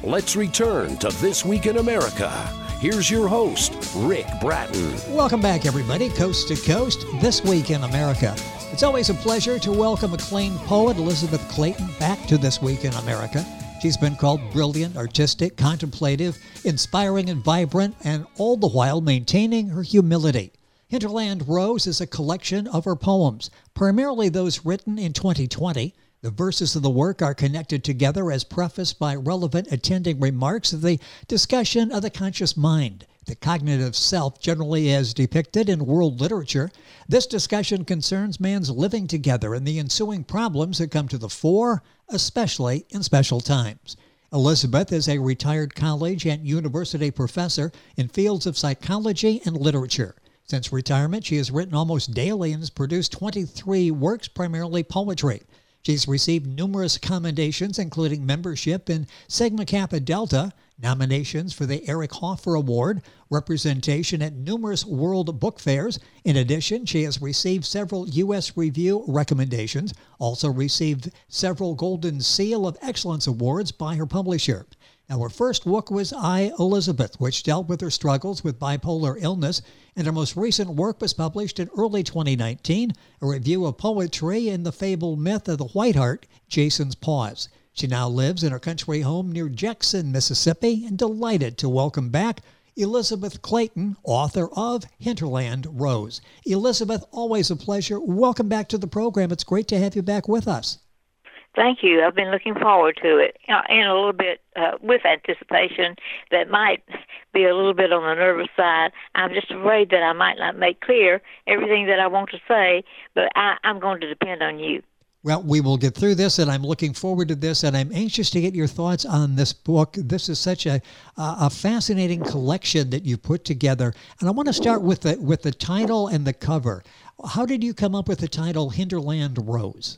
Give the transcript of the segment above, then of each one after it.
Let's return to This Week in America. Here's your host, Rick Bratton. Welcome back, everybody, coast to coast, This Week in America. It's always a pleasure to welcome acclaimed poet Elizabeth Clayton back to This Week in America. She's been called brilliant, artistic, contemplative, inspiring, and vibrant, and all the while maintaining her humility. Hinterland Rose is a collection of her poems, primarily those written in 2020. The verses of the work are connected together as prefaced by relevant attending remarks of the discussion of the conscious mind, the cognitive self generally as depicted in world literature. This discussion concerns man's living together and the ensuing problems that come to the fore, especially in special times. Elizabeth is a retired college and university professor in fields of psychology and literature. Since retirement, she has written almost daily and has produced 23 works, primarily poetry. She's received numerous commendations, including membership in Sigma Kappa Delta, nominations for the Eric Hoffer Award, representation at numerous world book fairs. In addition, she has received several U.S. Review recommendations, also received several Golden Seal of Excellence Awards by her publisher. Now, her first book was I, Elizabeth, which dealt with her struggles with bipolar illness, and her most recent work was published in early 2019, a review of poetry in the fabled myth of the White Hart, Jason's Pause. She now lives in her country home near Jackson, Mississippi, and delighted to welcome back Elizabeth Clayton, author of Hinterland Rose. Elizabeth, always a pleasure. Welcome back to the program. It's great to have you back with us. Thank you. I've been looking forward to it, and a little bit with anticipation that might be a little bit on the nervous side. I'm just afraid that I might not make clear everything that I want to say, but I'm going to depend on you. Well, we will get through this, and I'm looking forward to this, and I'm anxious to get your thoughts on this book. This is such a fascinating collection that you put together, and I want to start with the title and the cover. How did you come up with the title Hinterland Rose?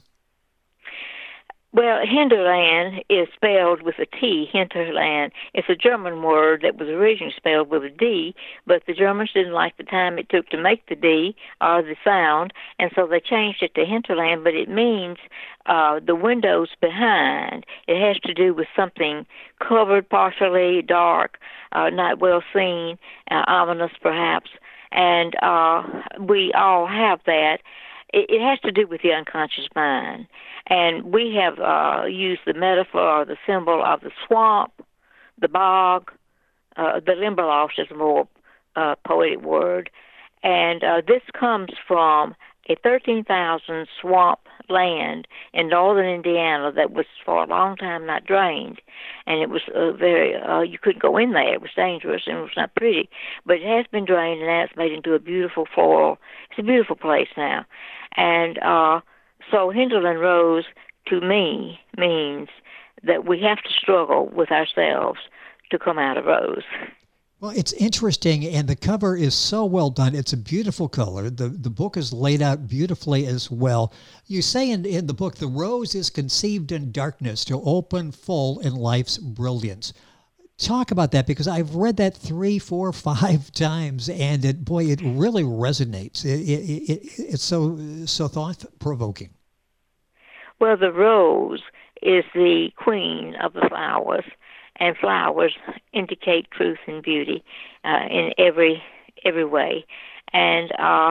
Well, Hinterland is spelled with a T, Hinterland. It's a German word that was originally spelled with a D, but the Germans didn't like the time it took to make the D or the sound, and so they changed it to Hinterland, but it means the windows behind. It has to do with something covered, partially dark, not well seen, ominous perhaps, and we all have that. It has to do with the unconscious mind. And we have used the metaphor or the symbol of the swamp, the bog, the Limberlost is a more poetic word. And this comes from a 13,000 swamp land in northern Indiana that was for a long time not drained. And it was you couldn't go in there. It was dangerous and it was not pretty. But it has been drained and now it's made into a beautiful floral. It's a beautiful place now. And so Hinterland Rose, to me, means that we have to struggle with ourselves to come out of rose. Well, it's interesting, and the cover is so well done. It's a beautiful color. The book is laid out beautifully as well. You say in the book, the rose is conceived in darkness to open full in life's brilliance. Talk about that, because I've read that 3, 4, 5 times, and it really resonates. It's so thought-provoking. Well, the rose is the queen of the flowers, and flowers indicate truth and beauty in every way. And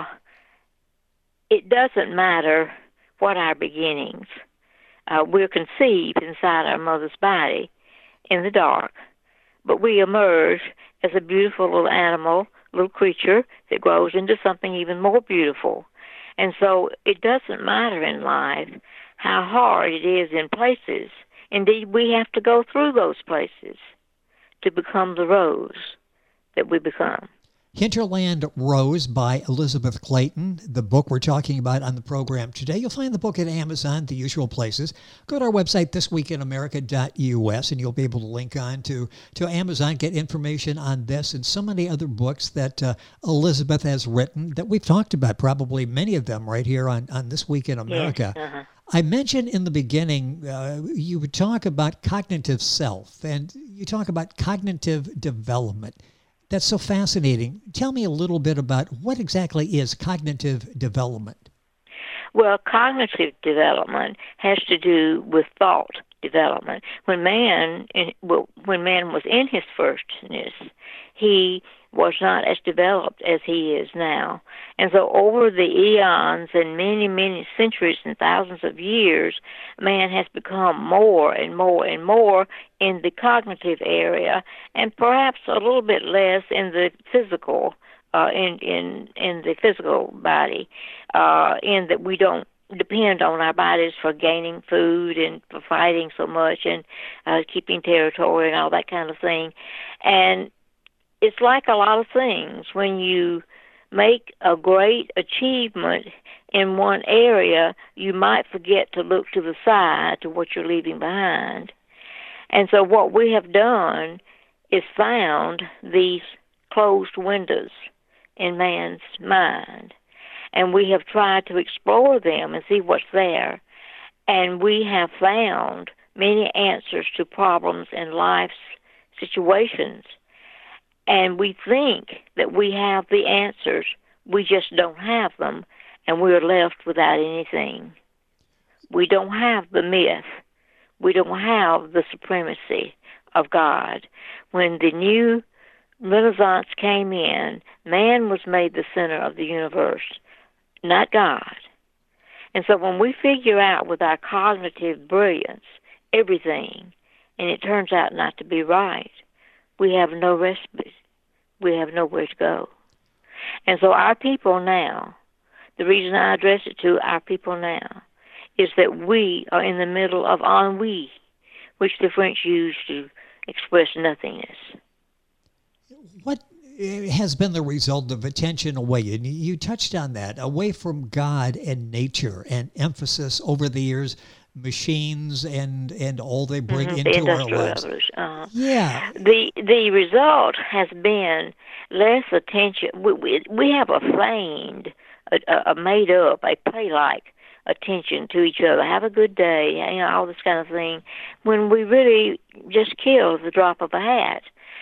it doesn't matter what our beginnings. We're conceived inside our mother's body in the dark, but we emerge as a beautiful little animal, little creature that grows into something even more beautiful. And so it doesn't matter in life how hard it is in places. Indeed, we have to go through those places to become the rose that we become. Hinterland Rose by Elizabeth Clayton, the book we're talking about on the program today. You'll find the book at Amazon, the usual places. Go to our website, thisweekinamerica.us, and you'll be able to link on to Amazon, get information on this and so many other books that Elizabeth has written that we've talked about, probably many of them right here on This Week in America. Yes, uh-huh. I mentioned in the beginning, you would talk about cognitive self, and you talk about cognitive development. That's so fascinating. Tell me a little bit about what exactly is cognitive development. Well, cognitive development has to do with thought development. When man was in his firstness, he was not as developed as he is now. And so over the eons and many, many centuries and thousands of years, man has become more and more and more in the cognitive area, and perhaps a little bit less in the physical, in the physical body, in that we don't depend on our bodies for gaining food and for fighting so much and keeping territory and all that kind of thing. And it's like a lot of things. When you make a great achievement in one area, you might forget to look to the side to what you're leaving behind. And so what we have done is found these closed windows in man's mind. And we have tried to explore them and see what's there. And we have found many answers to problems in life's situations. And we think that we have the answers. We just don't have them, and we're left without anything. We don't have the myth. We don't have the supremacy of God. When the new Renaissance came in, man was made the center of the universe, not God. And so when we figure out with our cognitive brilliance everything, and it turns out not to be right, we have no respite. We have nowhere to go. And so our people now, the reason I address it to our people now, is that we are in the middle of ennui, which the French use to express nothingness. What has been the result of attention away? And you touched on that, away from God and nature, and emphasis over the years, machines and all they bring into our lives. Yeah. The result has been less attention. We have a feigned, a made up, a play-like attention to each other. Have a good day, all this kind of thing. When we really just kill the drop of a hat.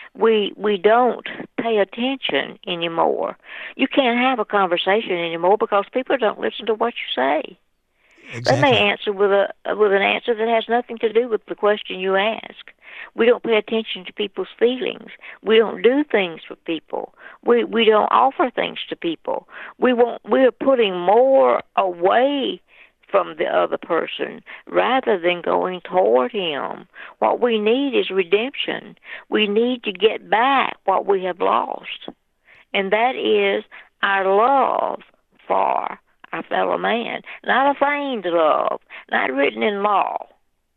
We don't pay attention anymore. You can't have a conversation anymore because people don't listen to what you say. Exactly. They may answer with an answer that has nothing to do with the question you ask. We don't pay attention to people's feelings. We don't do things for people. We don't offer things to people. We're putting more away from the other person rather than going toward him. What we need is redemption. We need to get back what we have lost. And that is our love for our fellow man. Not a feigned love, not written in law.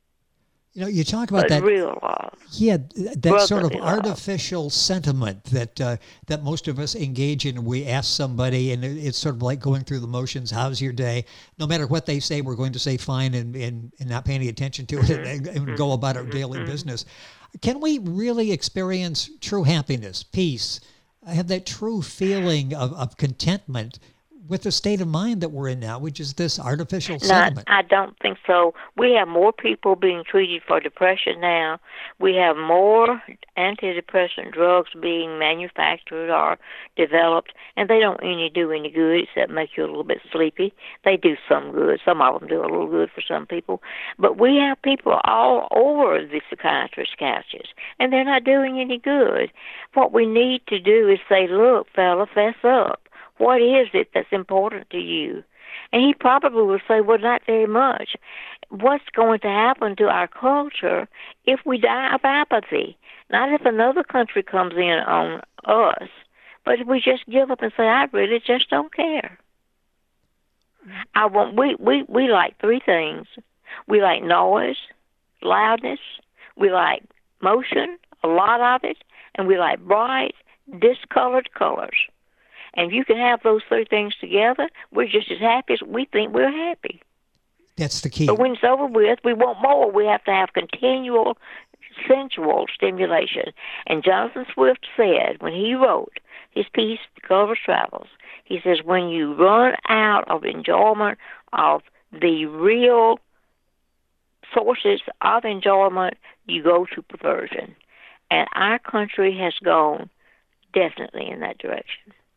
You talk about that real love. Yeah, that sort of artificial sentiment that most of us engage in. We ask somebody, and it's sort of like going through the motions. How's your day? No matter what they say, we're going to say fine and not pay any attention to it and go about our daily business. Can we really experience true happiness, peace, have that true feeling of contentment with the state of mind that we're in now, which is this artificial sentiment? I don't think so. We have more people being treated for depression now. We have more antidepressant drugs being manufactured or developed, and they don't do any good except make you a little bit sleepy. They do some good. Some of them do a little good for some people. But we have people all over the psychiatrist couches, and they're not doing any good. What we need to do is say, look, fella, fess up. What is it that's important to you? And he probably will say, well, not very much. What's going to happen to our culture if we die of apathy? Not if another country comes in on us, but if we just give up and say, I really just don't care. We like three things. We like noise, loudness, we like motion, a lot of it, and we like bright, discolored colors. And if you can have those three things together, we're just as happy as we think we're happy. That's the key. But when it's over with, we want more. We have to have continual sensual stimulation. And Jonathan Swift said, when he wrote his piece, Gulliver's Travels, he says, when you run out of enjoyment of the real sources of enjoyment, you go to perversion. And our country has gone definitely in that direction.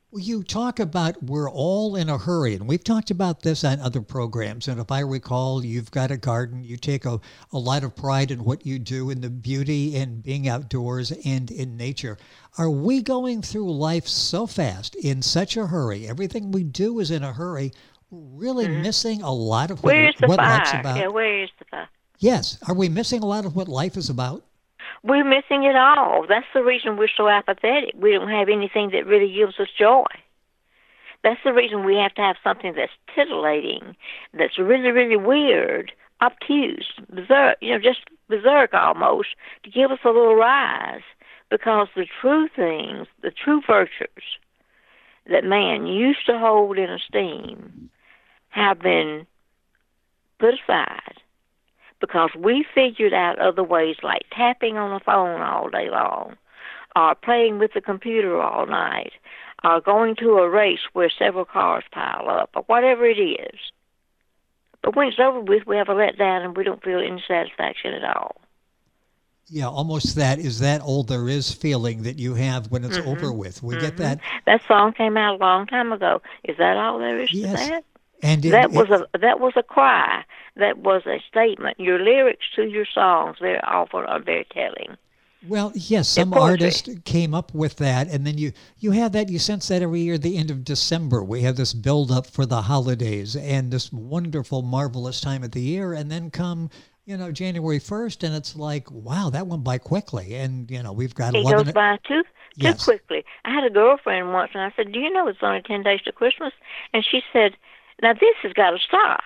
Well, you talk about we're all in a hurry, and we've talked about this on other programs. And if I recall, you've got a garden. You take a lot of pride in what you do and the beauty in being outdoors and in nature. Are we going through life so fast, in such a hurry? Everything we do is in a hurry. We're really missing a lot of what life's about. Yeah, where is the fire? Yes. Are we missing a lot of what life is about? We're missing it all. That's the reason we're so apathetic. We don't have anything that really gives us joy. That's the reason we have to have something that's titillating, that's really, really weird, obtuse, berserk, just berserk almost, to give us a little rise. Because the true things, the true virtues that man used to hold in esteem have been put aside. Because we figured out other ways like tapping on the phone all day long, or playing with the computer all night, or going to a race where several cars pile up, or whatever it is. But when it's over with, we have a letdown and we don't feel any satisfaction at all. Yeah, almost is that all there is feeling that you have when it's over with. We get that. That song came out a long time ago. Is that all there is to that? And that was a cry. That was a statement. Your lyrics to your songs, very often are very telling. Well, yes, some artist came up with that, and then you have that, you sense that every year at the end of December. We have this build-up for the holidays and this wonderful, marvelous time of the year, and then come, January 1st, and it's like, wow, that went by quickly, and, we've got 11... It goes by too quickly. I had a girlfriend once, and I said, do you know it's only 10 days to Christmas? And she said, now this has got to stop.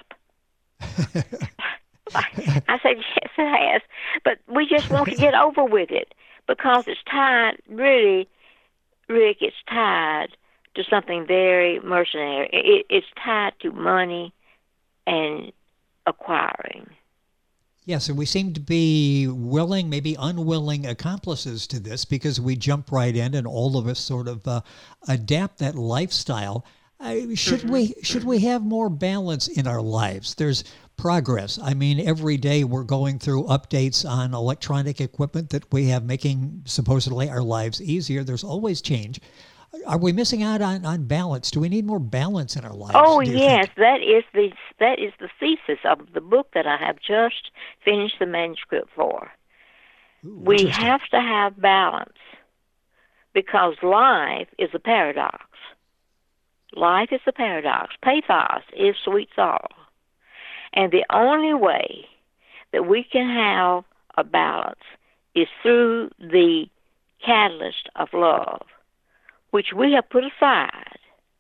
I said, yes, it has. But we just want to get over with it because it's tied, really, Rick, it's tied to something very mercenary. It's tied to money and acquiring. Yes, and we seem to be willing, maybe unwilling accomplices to this because we jump right in and all of us sort of adapt that lifestyle. Should we have more balance in our lives? There's progress. I mean, every day we're going through updates on electronic equipment that we have making supposedly our lives easier. There's always change. Are we missing out on balance? Do we need more balance in our lives? Oh, yes. That is the thesis of the book that I have just finished the manuscript for. Ooh, we have to have balance because life is a paradox. Life is a paradox. Pathos is sweet sorrow. And the only way that we can have a balance is through the catalyst of love, which we have put aside.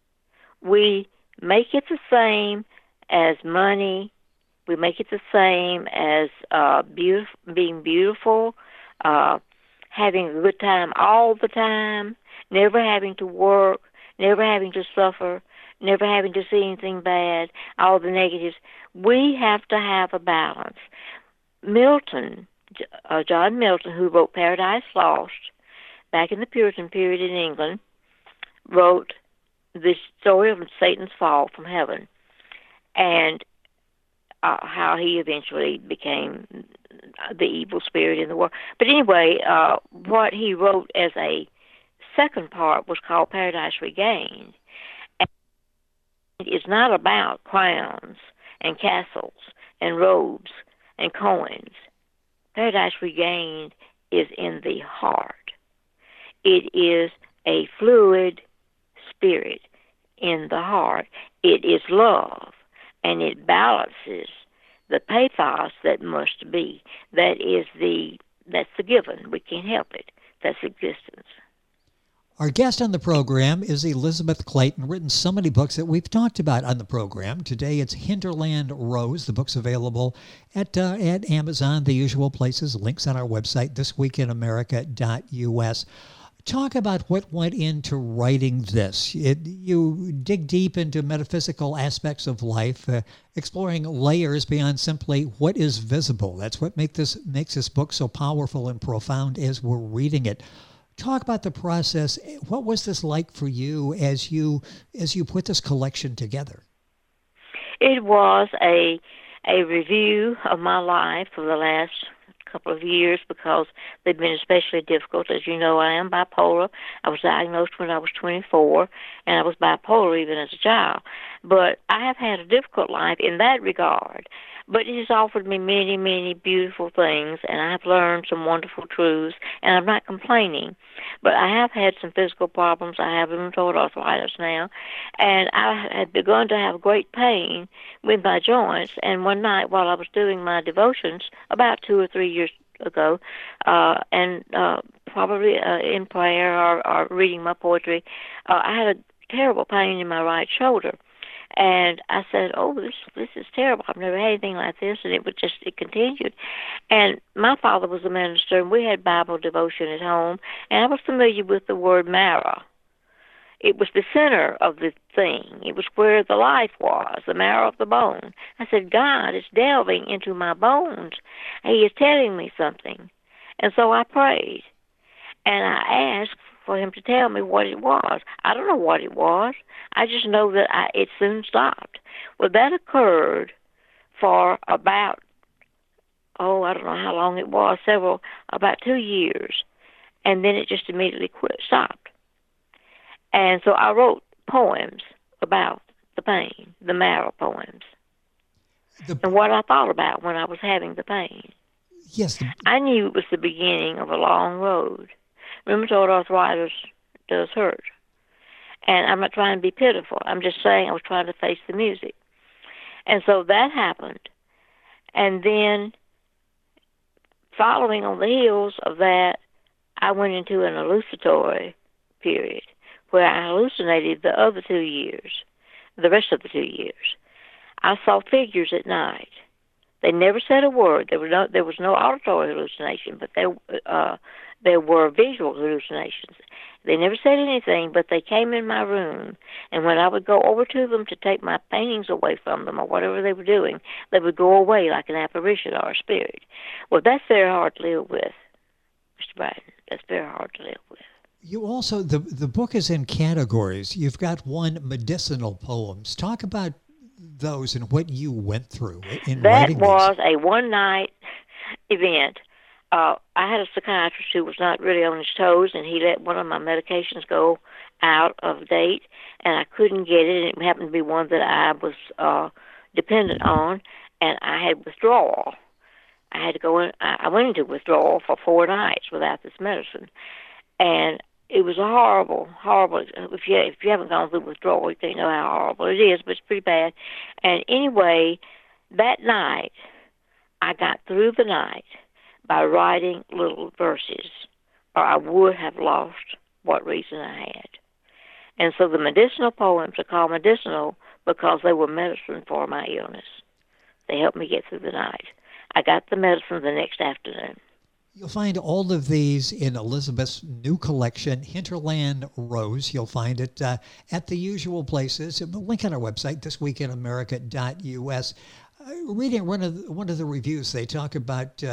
We make it the same as money. We make it the same as being beautiful, having a good time all the time, never having to work, never having to suffer, never having to see anything bad, all the negatives. We have to have a balance. Milton, John Milton, who wrote Paradise Lost back in the Puritan period in England, wrote the story of Satan's fall from heaven and how he eventually became the evil spirit in the world. But anyway, what he wrote as a second part was called Paradise Regained. And it's not about crowns and castles and robes and coins. Paradise Regained is in the heart. It is a fluid spirit in the heart. It is love, and it balances the pathos that must be. That's the given. We can't help it. That's existence. Our guest on the program is Elizabeth Clayton, written so many books that we've talked about on the program. Today it's Hinterland Rose. The book's available at Amazon, the usual places, links on our website, thisweekinamerica.us. Talk about what went into writing this. You dig deep into metaphysical aspects of life, exploring layers beyond simply what is visible. That's what makes this book so powerful and profound as we're reading it. Talk about the process. What was this like for you as you put this collection together? It was a review of my life for the last couple of years because they've been especially difficult. As you know, I am bipolar. I was diagnosed when I was 24, and I was bipolar even as a child. But I have had a difficult life in that regard. But it has offered me many, many beautiful things, and I've learned some wonderful truths, and I'm not complaining. But I have had some physical problems. I have rheumatoid arthritis now, and I had begun to have great pain with my joints. And one night while I was doing my devotions, about 2 or 3 years ago, and probably in prayer or reading my poetry, I had a terrible pain in my right shoulder. And I said, "Oh, this is terrible. I've never had anything like this." And it continued. And my father was a minister, and we had Bible devotion at home, and I was familiar with the word marrow. It was the center of the thing. It was where the life was, the marrow of the bone. I said, "God is delving into my bones. He is telling me something." And so I prayed, and I asked for him to tell me what it was. I don't know what it was. I just know that it soon stopped. Well, that occurred for about, I don't know how long it was, about 2 years. And then it just immediately stopped. And so I wrote poems about the pain, the marrow poems, and what I thought about when I was having the pain. Yes. I knew it was the beginning of a long road. Rheumatoid arthritis does hurt. And I'm not trying to be pitiful. I'm just saying I was trying to face the music. And so that happened. And then, following on the heels of that, I went into an hallucinatory period where I hallucinated the other 2 years, the rest of the 2 years. I saw figures at night. They never said a word. There was no auditory hallucination, but there were visual hallucinations. They never said anything, but they came in my room, and when I would go over to them to take my paintings away from them or whatever they were doing, they would go away like an apparition or a spirit. Well, that's very hard to live with, Mr. Biden. That's very hard to live with. You also, the book is in categories. You've got one, medicinal poems. Talk about those and what you went through in writing these. That was a one-night event. I had a psychiatrist who was not really on his toes, and he let one of my medications go out of date, and I couldn't get it, and it happened to be one that I was dependent on, and I had withdrawal. I had to go in. I went into withdrawal for 4 nights without this medicine, and it was horrible. If you haven't gone through withdrawal, you can't know how horrible it is, but it's pretty bad. And anyway, that night, I got through the night by writing little verses, or I would have lost what reason I had. And so the medicinal poems are called medicinal because they were medicine for my illness. They helped me get through the night. I got the medicine the next afternoon. You'll find all of these in Elizabeth's new collection, Hinterland Rose. You'll find it at the usual places. A link on our website, thisweekinamerica.us. Reading one of the reviews, they talk about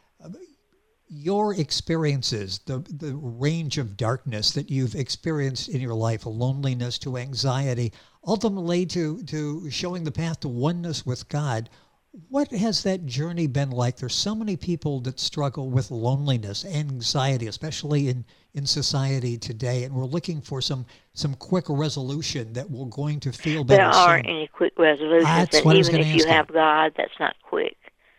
your experiences, the range of darkness that you've experienced in your life, loneliness to anxiety, ultimately to showing the path to oneness with God. What has that journey been like? There's so many people that struggle with loneliness, anxiety, especially in society today, and we're looking for some quick resolution that we're going to feel better. There aren't any quick resolutions. That's what I was even going to if ask you have God, that's not quick.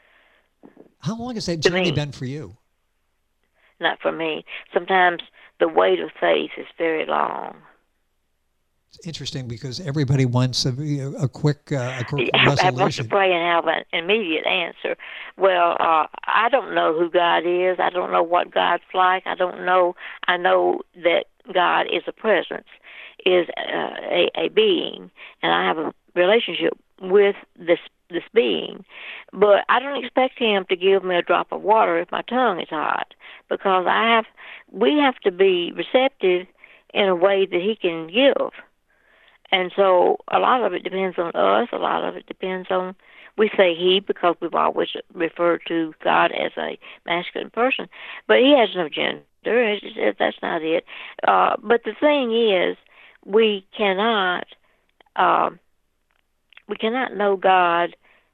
How long has that journey been for you? Not for me. Sometimes the weight of faith is very long. It's interesting because everybody wants a quick resolution. I want to pray and have an immediate answer. Well, I don't know who God is. I don't know what God's like. I don't know. I know that God is a presence, is a being, and I have a relationship with this being. But I don't expect him to give me a drop of water if my tongue is hot, because we have to be receptive in a way that he can give. And so a lot of it depends on us. A lot of it depends on, we say he because we've always referred to God as a masculine person. But he has no gender. That's not it. But the thing is, we cannot know God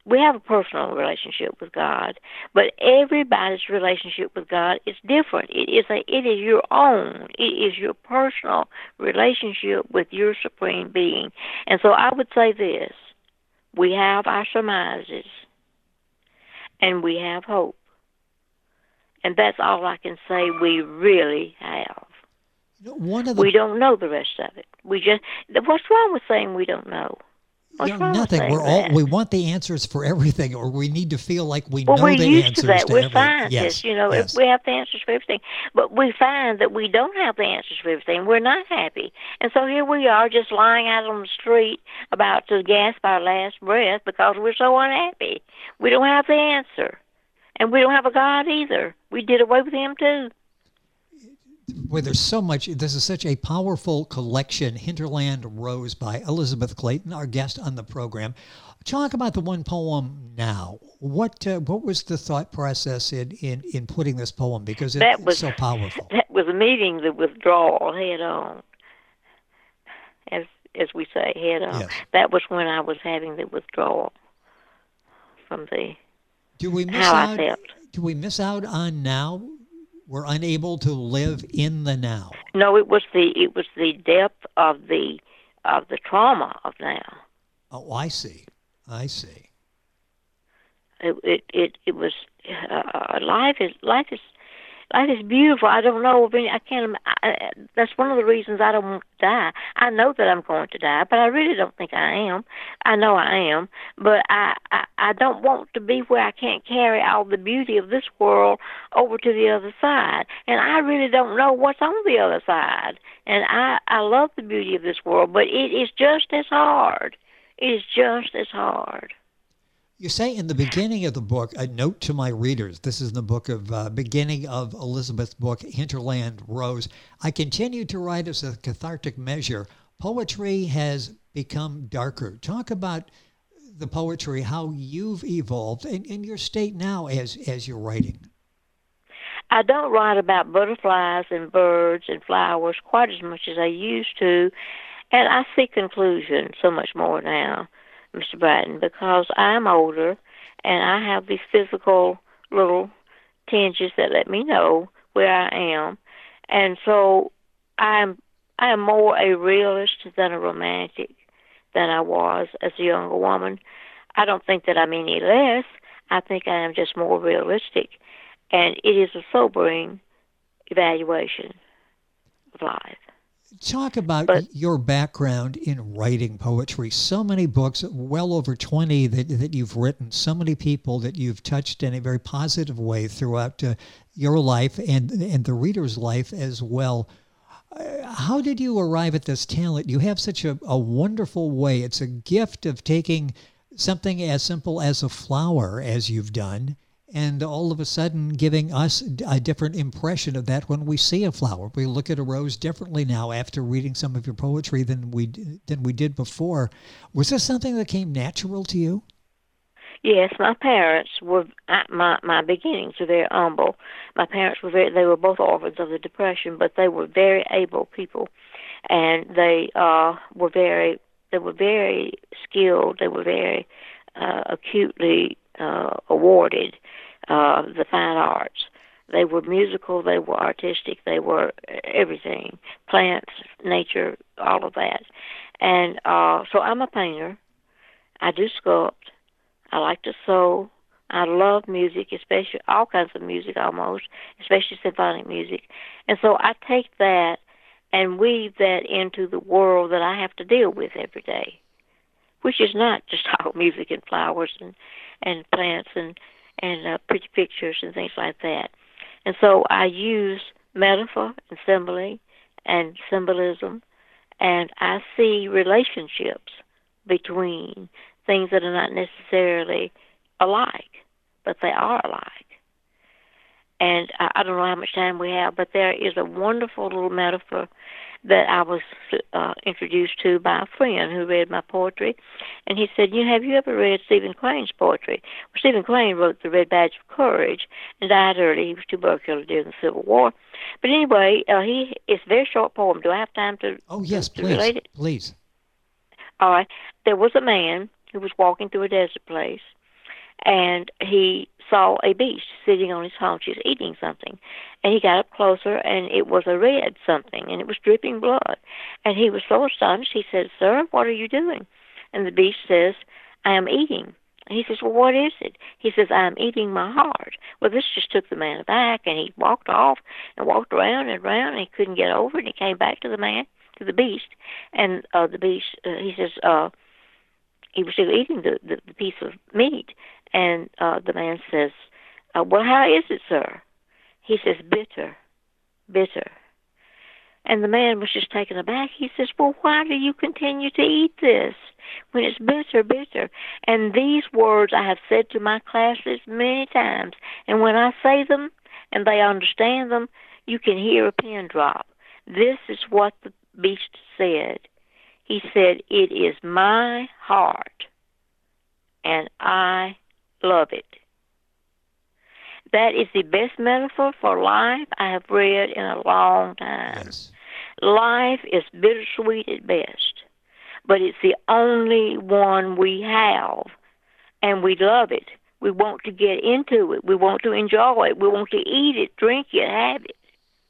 we have a personal relationship with God, but everybody's relationship with God is different. It is your own. It is your personal relationship with your supreme being. And so I would say this: we have our surmises, and we have hope, and that's all I can say. We really have. We don't know the rest of it. What's wrong with saying we don't know? Nothing. We want the answers for everything, or we need to feel like we know the answers. We're used to that. We're Yes, scientists, yes. We have the answers for everything. But we find that we don't have the answers for everything. We're not happy. And so here we are just lying out on the street about to gasp our last breath because we're so unhappy. We don't have the answer. And we don't have a God either. We did away with him too. Well, there's so much. This is such a powerful collection, Hinterland Rose by Elizabeth Clayton, our guest on the program. Talk about the one poem now. What was the thought process in putting this poem? Because it's so powerful. That was meeting the withdrawal head on, as we say, head on. Yes. That was when I was having the withdrawal from the I felt. Do we miss out on now? We're unable to live in the now. No, it was the depth of the trauma of now. Oh, I see. It was life is beautiful. I don't know of any. I can't. That's one of the reasons I don't want to die. I know that I'm going to die, but I really don't think I am. I know I am, but I don't want to be where I can't carry all the beauty of this world over to the other side. And I really don't know what's on the other side. And I love the beauty of this world, but it is just as hard. It is just as hard. You say in the beginning of the book, a note to my readers, this is in the book of beginning of Elizabeth's book, Hinterland Rose. I continue to write as a cathartic measure. Poetry has become darker. Talk about the poetry, how you've evolved in your state now as you're writing. I don't write about butterflies and birds and flowers quite as much as I used to, and I see conclusion so much more now, Mr. Bratton, because I'm older and I have these physical little tinges that let me know where I am. And so I am more a realist than a romantic than I was as a younger woman. I don't think that I'm any less. I think I am just more realistic. And it is a sobering evaluation of life. Talk about your background in writing poetry. So many books, well over 20 that you've written, so many people that you've touched in a very positive way throughout your life and the reader's life as well. How did you arrive at this talent? You have such a wonderful way. It's a gift of taking something as simple as a flower, as you've done, and all of a sudden giving us a different impression of that when we see a flower. We look at a rose differently now after reading some of your poetry than we did before. Was this something that came natural to you? Yes, my parents were, my beginnings were very humble. My parents they were both orphans of the Depression, but they were very able people. And they were very skilled. They were very acutely awarded the fine arts. They were musical, they were artistic, they were everything, plants, nature, all of that. And so I'm a painter. I do sculpt. I like to sew. I love music, especially all kinds of music almost, especially symphonic music. And so I take that and weave that into the world that I have to deal with every day, which is not just all music and flowers and plants and pretty pictures and things like that. And so I use metaphor and simile and symbolism, and I see relationships between things that are not necessarily alike, but they are alike. And I don't know how much time we have, but there is a wonderful little metaphor that I was introduced to by a friend who read my poetry. And he said, have you ever read Stephen Crane's poetry? Well, Stephen Crane wrote The Red Badge of Courage and died early. He was tubercular during the Civil War. But anyway, it's a very short poem. Do I have time to Oh, yes, to relate it? Please. All right. There was a man who was walking through a desert place, and he saw a beast sitting on his haunches eating something. And he got up closer, and it was a red something, and it was dripping blood. And he was so astonished, he said, "Sir, what are you doing?" And the beast says, "I am eating." And he says, "Well, what is it?" He says, "I am eating my heart." Well, this just took the man aback, and he walked off and walked around and around, and he couldn't get over it, and he came back to the man, to the beast. And the beast, he says, he was still eating the piece of meat. And the man says, "Well, how is it, sir?" He says, "Bitter, bitter." And the man was just taken aback. He says, "Well, why do you continue to eat this when it's bitter, bitter?" And these words I have said to my classes many times. And when I say them and they understand them, you can hear a pin drop. This is what the beast said. He said, "It is my heart, and I love it." That is the best metaphor for life I have read in a long time. Yes. Life is bittersweet at best, but it's the only one we have, and we love it. We want to get into it. We want to enjoy it. We want to eat it, drink it, have it.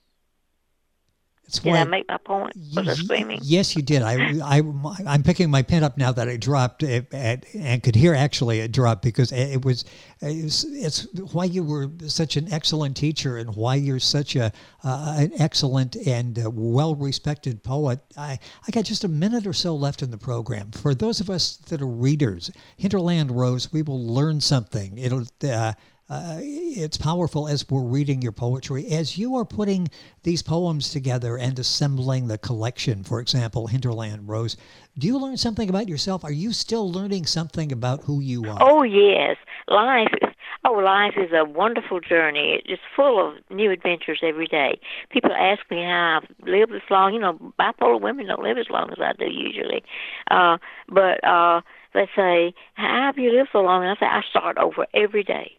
Did I make my point? Was I screaming? Yes, you did. I'm picking my pen up now that I dropped and could hear actually it drop, because it's why you were such an excellent teacher and why you're such an excellent and well-respected poet. I got just a minute or so left in the program. For those of us that are readers, Hinterland Rose, we will learn something. It's powerful as we're reading your poetry. As you are putting these poems together and assembling the collection, for example, Hinterland Rose, do you learn something about yourself? Are you still learning something about who you are? Oh, yes. Life is a wonderful journey. It's full of new adventures every day. People ask me how I've lived this long. You know, bipolar women don't live as long as I do usually. But they say, "How have you lived so long?" And I say, "I start over every day."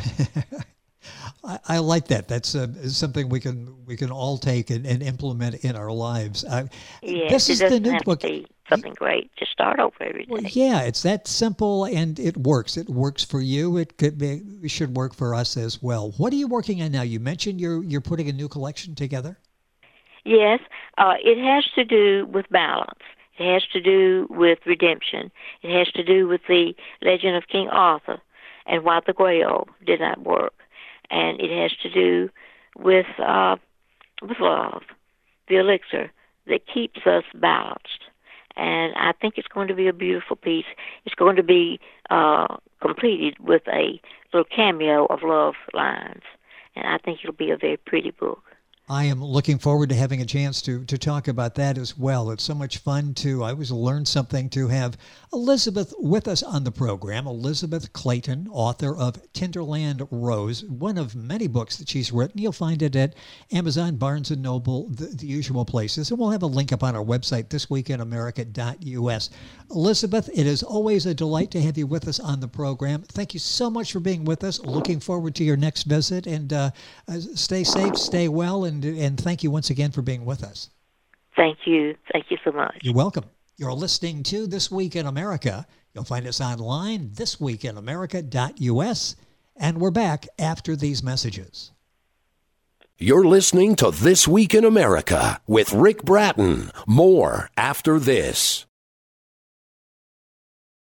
I like that. That's something we can all take and implement in our lives. Yes, it doesn't have to be something great. Just start over every day. Well, yeah, it's that simple, and it works. It works for you. It should work for us as well. What are you working on now? You mentioned you're putting a new collection together. Yes, it has to do with balance. It has to do with redemption. It has to do with the legend of King Arthur and why the Grail did not work. And it has to do with love, the elixir that keeps us balanced. And I think it's going to be a beautiful piece. It's going to be completed with a little cameo of love lines. And I think it'll be a very pretty book. I am looking forward to having a chance to talk about that as well. It's so much fun I always learn something to have Elizabeth with us on the program. Elizabeth Clayton, author of Hinterland Rose, one of many books that she's written. You'll find it at Amazon, Barnes & Noble, the usual places. And we'll have a link up on our website, thisweekinamerica.us. Elizabeth, it is always a delight to have you with us on the program. Thank you so much for being with us. Looking forward to your next visit. And stay safe, stay well, and thank you once again for being with us. Thank you. Thank you so much. You're welcome. You're listening to This Week in America. You'll find us online, thisweekinamerica.us. And we're back after these messages. You're listening to This Week in America with Rick Bratton. More after this.